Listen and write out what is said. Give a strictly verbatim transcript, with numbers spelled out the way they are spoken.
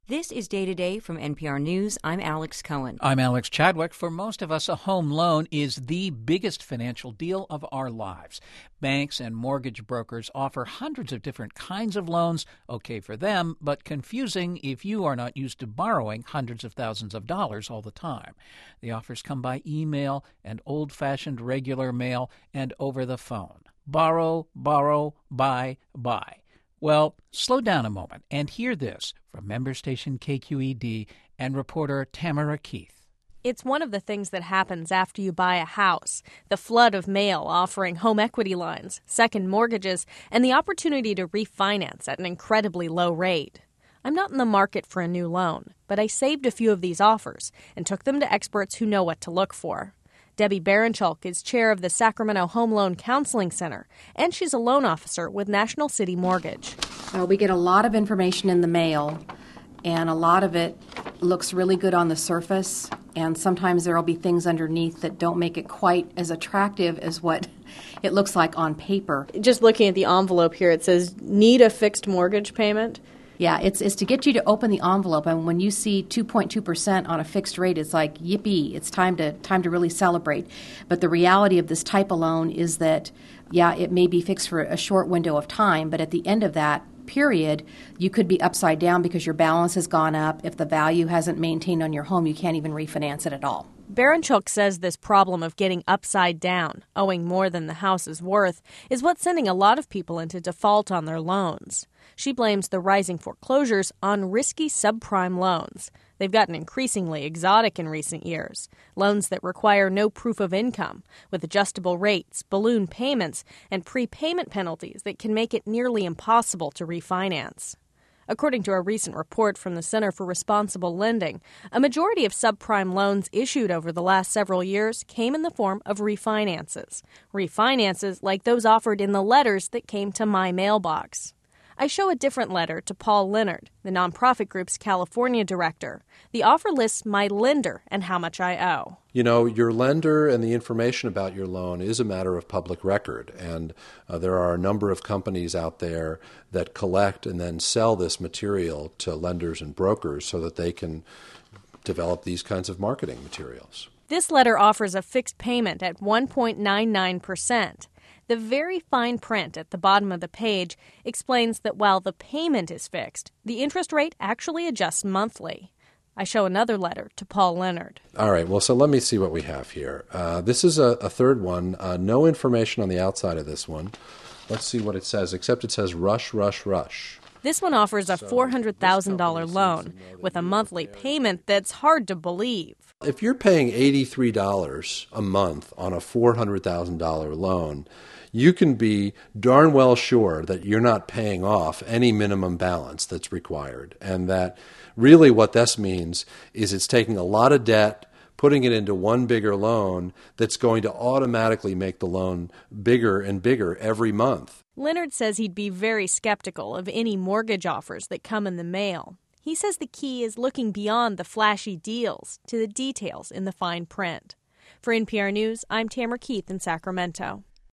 This is Day to Day from N P R News. I'm Alex Cohen. I'm Alex Chadwick. For most of us, a home loan is the biggest financial deal of our lives. Banks and mortgage brokers offer hundreds of different kinds of loans, okay for them, but confusing if you are not used to borrowing hundreds of thousands of dollars all the time. The offers come by email and old-fashioned regular mail and over the phone. Borrow, borrow, buy, buy. Well, slow down a moment and hear this from member station K Q E D and reporter Tamara Keith. It's one of the things that happens after you buy a house. The flood of mail offering home equity lines, second mortgages, and the opportunity to refinance at an incredibly low rate. I'm not in the market for a new loan, but I saved a few of these offers and took them to experts who know what to look for. Debbie Baranchuk is chair of the Sacramento Home Loan Counseling Center, and she's a loan officer with National City Mortgage. Uh, we get a lot of information in the mail, and a lot of it looks really good on the surface, and sometimes there will be things underneath that don't make it quite as attractive as what it looks like on paper. Just looking at the envelope here, it says, need a fixed mortgage payment. Yeah, it's it's to get you to open the envelope, and when you see two point two percent on a fixed rate, it's like, yippee, it's time to time to really celebrate. But the reality of this type of loan is that, yeah, it may be fixed for a short window of time, but at the end of that period, you could be upside down because your balance has gone up. If the value hasn't maintained on your home, you can't even refinance it at all. Baranchuk says this problem of getting upside down, owing more than the house is worth, is what's sending a lot of people into default on their loans. She blames the rising foreclosures on risky subprime loans. They've gotten increasingly exotic in recent years. Loans that require no proof of income, with adjustable rates, balloon payments, and prepayment penalties that can make it nearly impossible to refinance. According to a recent report from the Center for Responsible Lending, a majority of subprime loans issued over the last several years came in the form of refinances. Refinances like those offered in the letters that came to my mailbox. I show a different letter to Paul Leonard, the nonprofit group's California director. The offer lists my lender and how much I owe. You know, your lender and the information about your loan is a matter of public record, and uh, there are a number of companies out there that collect and then sell this material to lenders and brokers so that they can develop these kinds of marketing materials. This letter offers a fixed payment at one point nine nine percent. The very fine print at the bottom of the page explains that while the payment is fixed, the interest rate actually adjusts monthly. I show another letter to Paul Leonard. All right, well, so let me see what we have here. Uh, this is a, a third one. Uh, no information on the outside of this one. Let's see what it says, except it says rush, rush, rush. This one offers a four hundred thousand dollars loan with a monthly payment that's hard to believe. If you're paying eighty-three dollars a month on a four hundred thousand dollars loan, you can be darn well sure that you're not paying off any minimum balance that's required. And that really what this means is it's taking a lot of debt, putting it into one bigger loan that's going to automatically make the loan bigger and bigger every month. Leonard says he'd be very skeptical of any mortgage offers that come in the mail. He says the key is looking beyond the flashy deals to the details in the fine print. For N P R News, I'm Tamara Keith in Sacramento.